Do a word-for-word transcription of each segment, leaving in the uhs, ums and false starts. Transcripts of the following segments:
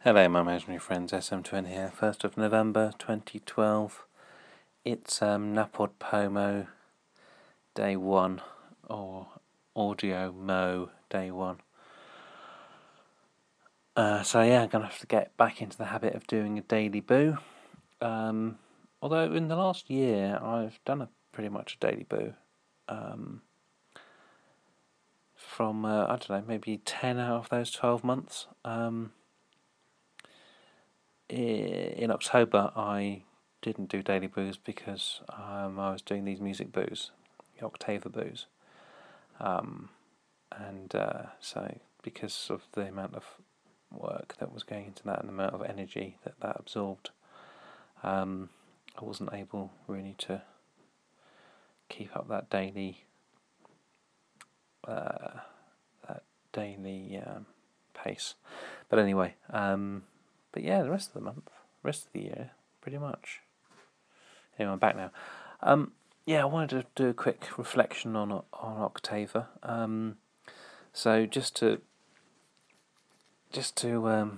Hello, my imaginary friends, S M Twin here, first of November twenty twelve. It's um, NaPodPoMo Day one, or Audio Mo Day one. Uh, so yeah, I'm going to have to get back into the habit of doing a daily boo. Um, although in the last year, I've done a pretty much a daily boo. Um, from, uh, I don't know, maybe ten out of those twelve months. Um, in October, I didn't do daily boos because um, I was doing these music boos, the Octava boos, um, and uh, so because of the amount of work that was going into that and the amount of energy that that absorbed, um, I wasn't able really to keep up that daily uh, that daily um, pace. But anyway, um, but yeah, the rest of the month, rest of the year, pretty much. Anyway, I'm back now. Um, yeah, I wanted to do a quick reflection on on Octava. Um, so just to just to um,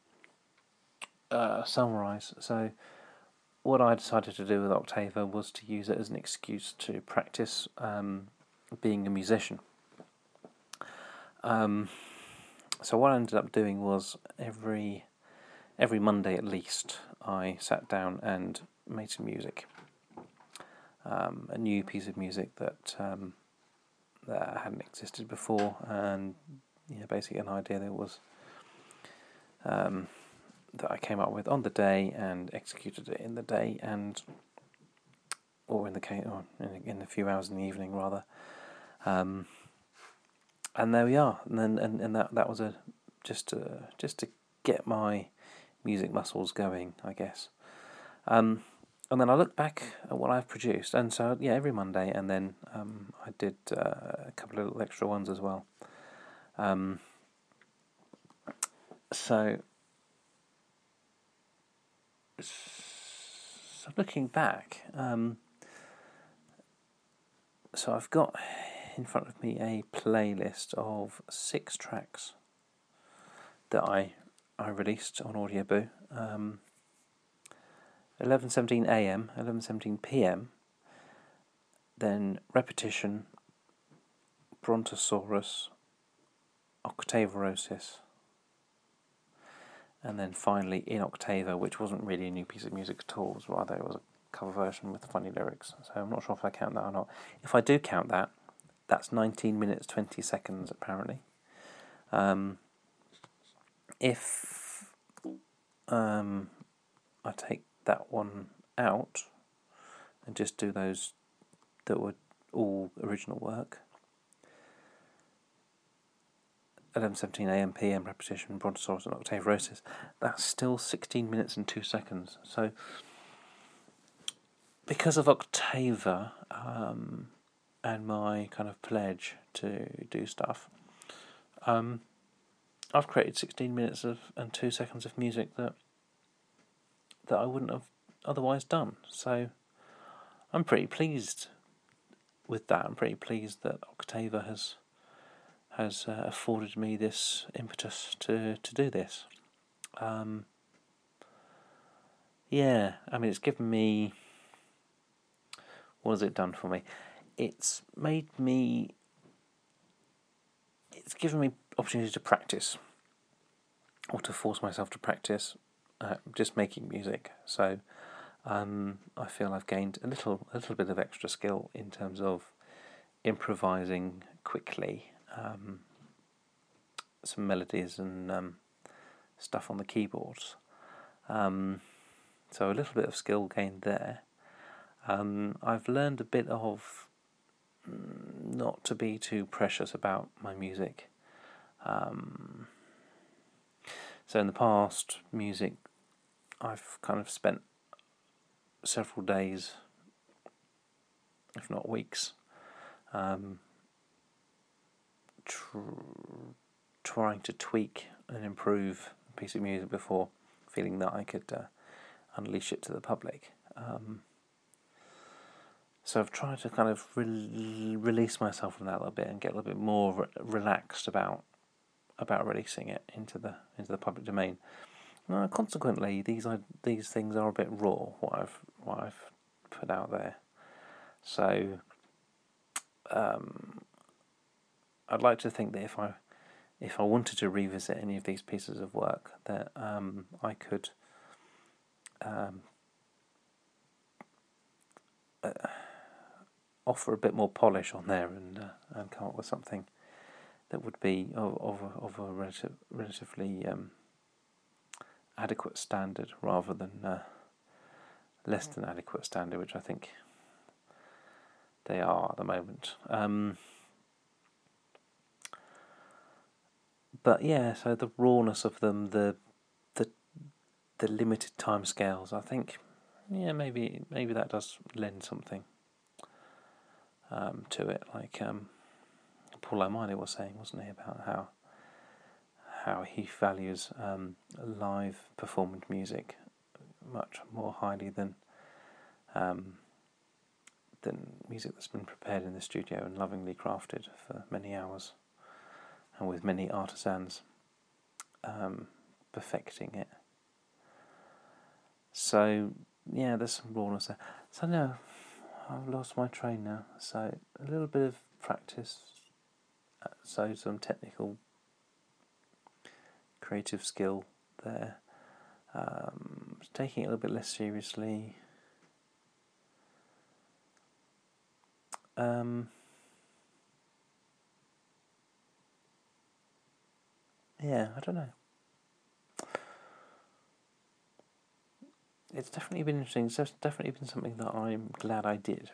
uh, summarise. So what I decided to do with Octava was to use it as an excuse to practice um, being a musician. Um, so what I ended up doing was every every Monday at least, I sat down and made some music. Um, a new piece of music that um, that hadn't existed before, and yeah, basically an idea that was um, that I came up with on the day and executed it in the day, and or in the case, or in, in a few hours in the evening rather. Um, and there we are, and then and, and that that was a just to just to get my music muscles going, I guess. Um, and then I look back at what I've produced, and so yeah, every Monday, and then um, I did uh, a couple of little extra ones as well. Um, so, so looking back, um, so I've got in front of me a playlist of six tracks that I I released on Audioboo. Um, eleven seventeen a m, eleven seventeen p m, then Repetition, Brontosaurus, Octavarosis, and then finally In Octava, which wasn't really a new piece of music at all, it was rather it was a cover version with funny lyrics. So I'm not sure if I count that or not. If I do count that, that's nineteen minutes twenty seconds apparently. Um, if um, I take that one out and just do those that were all original work, eleven seventeen a m, p m, Repetition, Brontosaurus and Octavarosis, that's still sixteen minutes and two seconds. So because of Octava um, and my kind of pledge to do stuff, um, I've created sixteen minutes of and two seconds of music that that I wouldn't have otherwise done. So I'm pretty pleased with that. I'm pretty pleased that Octava has has uh, afforded me this impetus to, to do this. Um, yeah, I mean, it's given me... What has it done for me? It's made me... It's given me opportunity to practice, or to force myself to practice uh, just making music. So um, I feel I've gained a little, a little bit of extra skill in terms of improvising quickly um, some melodies and um, stuff on the keyboards. Um, so a little bit of skill gained there. Um, I've learned a bit of not to be too precious about my music. Um, so in the past, music, I've kind of spent several days, if not weeks, um, tr- trying to tweak and improve a piece of music before feeling that I could uh, unleash it to the public. Um, so I've tried to kind of re- release myself from that a little bit and get a little bit more re- relaxed about about releasing it into the into the public domain. uh, consequently, these are, these things are a bit raw. What I've what I've put out there. So um, I'd like to think that if I if I wanted to revisit any of these pieces of work, that um, I could um, uh, offer a bit more polish on there and uh, and come up with something that would be of of a, of a relative, relatively um, adequate standard rather than uh, less than adequate standard, which I think they are at the moment. Um, but yeah, so the rawness of them, the the the limited timescales, I think, yeah, maybe maybe that does lend something um, to it. Like um, Paul O'Malley was saying, wasn't he, about how how he values um, live performed music much more highly than um, than music that's been prepared in the studio and lovingly crafted for many hours and with many artisans um, perfecting it. So yeah, there's some rawness there. So no, I've lost my train now. So a little bit of practice, so some technical, creative skill there. Um, taking it a little bit less seriously. Um, yeah, I don't know. It's definitely been interesting. It's definitely been something that I'm glad I did.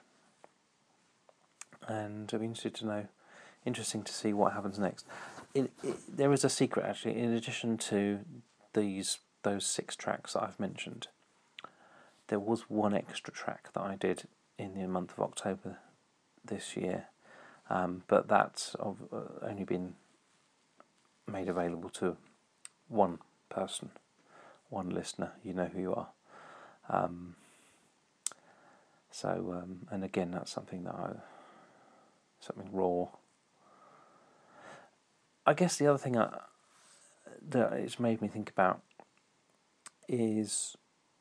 And I'd be interested to know, interesting to see what happens next. It, it, there is a secret, actually. In addition to these those six tracks that I've mentioned, there was one extra track that I did in the month of October this year, um, but that's of, uh, only been made available to one person, one listener. You know who you are. Um, so, um, and again, that's something that I, something raw. I guess the other thing I, that it's made me think about is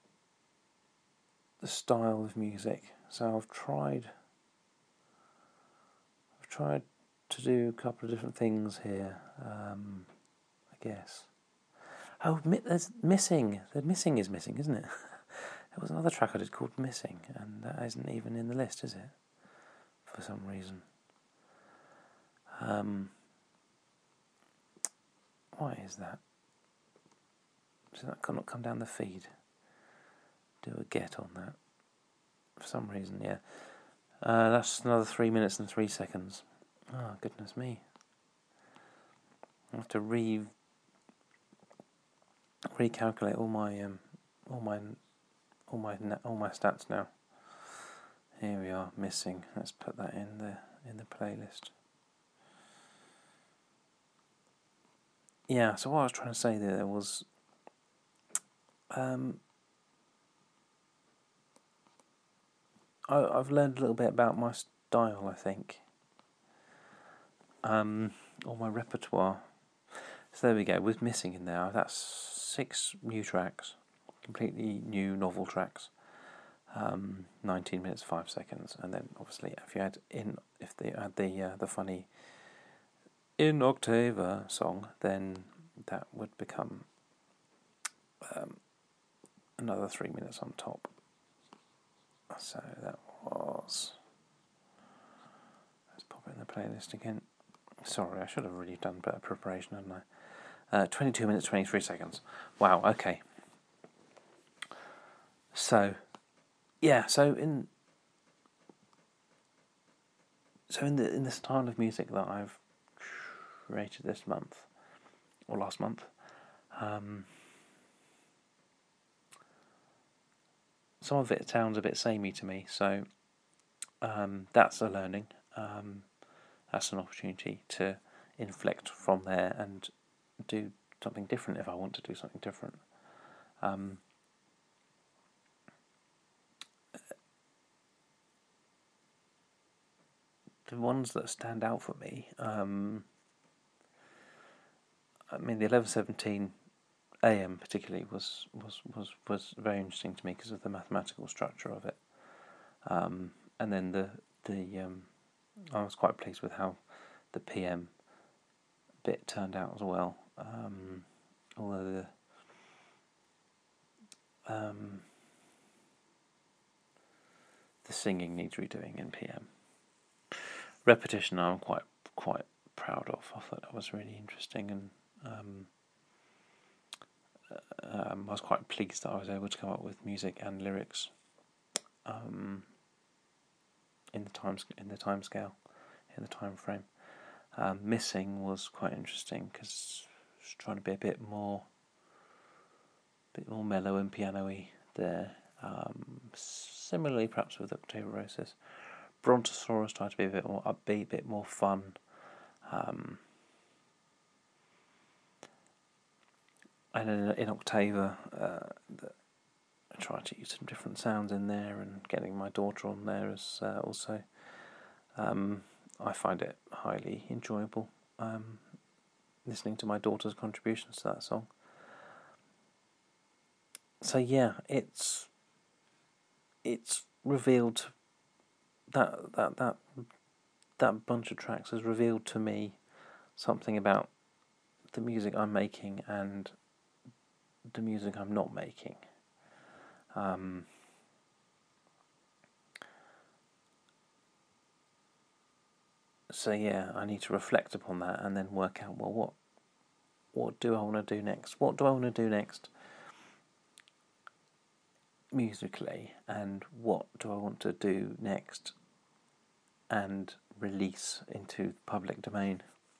the style of music. So I've tried, I've tried to do a couple of different things here. Um, I guess. Oh, there's missing. The missing is missing, isn't it? There was another track I did called Missing, and that isn't even in the list, is it? For some reason. Um, why is that? Does that not come down the feed? Do a get on that. For some reason, yeah. Uh, that's another three minutes and three seconds. Oh, goodness me. I have to re recalculate all my um, all my all my all my stats now. Here we are, Missing. Let's put that in the in the playlist. Yeah. So what I was trying to say there was, um, I, I've learned a little bit about my style, I think. Um, or my repertoire. So there we go. With Missing in there, that's six new tracks, completely new novel tracks. Um, nineteen minutes five seconds, and then obviously if you add in if they add the uh, the funny In Octava song, then that would become um, another three minutes on top. So that was. Let's pop it in the playlist again. Sorry, I should have really done better preparation, hadn't I? Uh, twenty-two minutes twenty-three seconds. Wow. Okay. So. Yeah, so in so in the in the style of music that I've created this month or last month, um, some of it sounds a bit samey to me. So um, that's a learning. Um, that's an opportunity to inflect from there and do something different if I want to do something different. Um, the ones that stand out for me, um, I mean, the eleven seventeen A M particularly was was, was, was very interesting to me because of the mathematical structure of it. Um, and then the the um, I was quite pleased with how the P M bit turned out as well. Um, although the um, the singing needs redoing in P M. Repetition I'm quite quite proud of. I thought that was really interesting, and um, um, I was quite pleased that I was able to come up with music and lyrics um, in the time in the time scale, in the time frame. Um, Missing was quite interesting because I was trying to be a bit more, bit more mellow and piano-y there. Um, similarly, perhaps with Octaverosis. Brontosaurus tried to be a bit more upbeat, a bit more fun. Um, and in, in Octava, uh, the, I tried to use some different sounds in there, and getting my daughter on there is uh, also. Um, I find it highly enjoyable um, listening to my daughter's contributions to that song. So yeah, it's it's revealed that that that that bunch of tracks has revealed to me something about the music I'm making and the music I'm not making. Um, so yeah, I need to reflect upon that and then work out, well, what what do I want to do next? What do I want to do next musically, and what do I want to do next and release into public domain?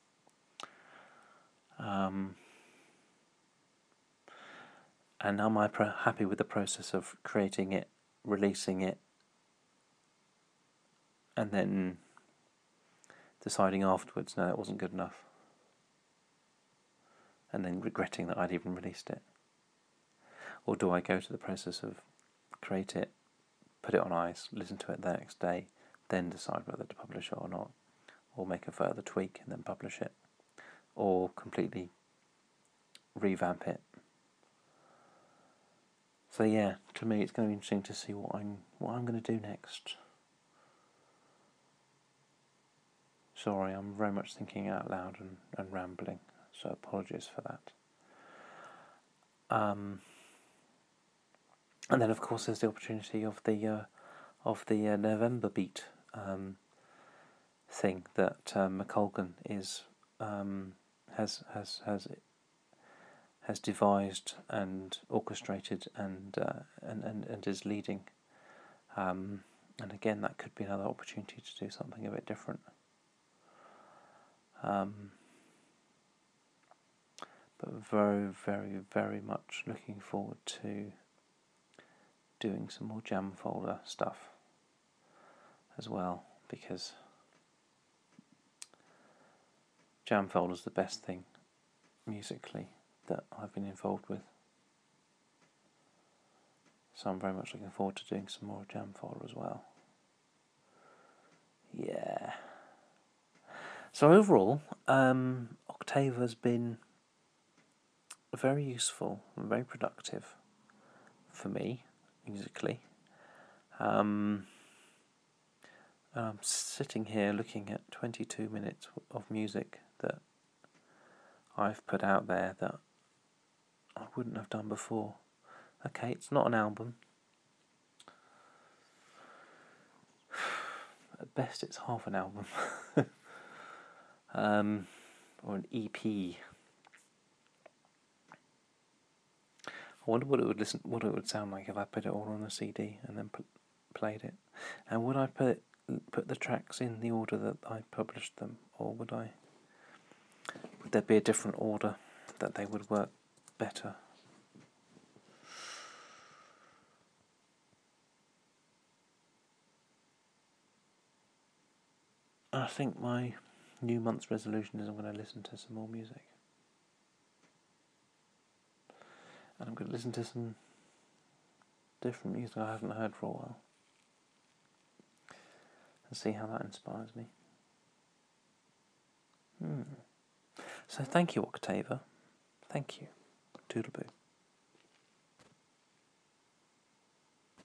Um, and am I pro- happy with the process of creating it, releasing it, and then deciding afterwards, no, it wasn't good enough, and then regretting that I'd even released it? Or do I go to the process of create it, put it on ice, listen to it the next day, then decide whether to publish it or not, or make a further tweak and then publish it, or completely revamp it? So yeah, to me it's going to be interesting to see what I'm what I'm going to do next. Sorry, I'm very much thinking out loud and, and rambling, so apologies for that. Um, and then of course there's the opportunity of the uh, of the uh, November Beat um, thing that uh, McColgan is um, has has has has devised and orchestrated and uh, and, and and is leading. Um, and again, that could be another opportunity to do something a bit different. Um, but very, very, very much looking forward to doing some more Jam Folder stuff as well, because Jam Folder is the best thing musically that I've been involved with. So I'm very much looking forward to doing some more Jam Folder as well. Yeah. So overall, um, Octave has been very useful and very productive for me musically. Um, I'm sitting here looking at twenty-two minutes of music that I've put out there that I wouldn't have done before. Okay, it's not an album. At best, it's half an album. um, or an E P. I wonder what it would listen, what it would sound like if I put it all on a C D and then put, played it. And would I put put the tracks in the order that I published them, or would I? Would there be a different order that they would work better? I think my new month's resolution is I'm going to listen to some more music. And I'm going to listen to some different music I haven't heard for a while. And see how that inspires me. Hmm. So thank you, Octava. Thank you. Do Toodaloo.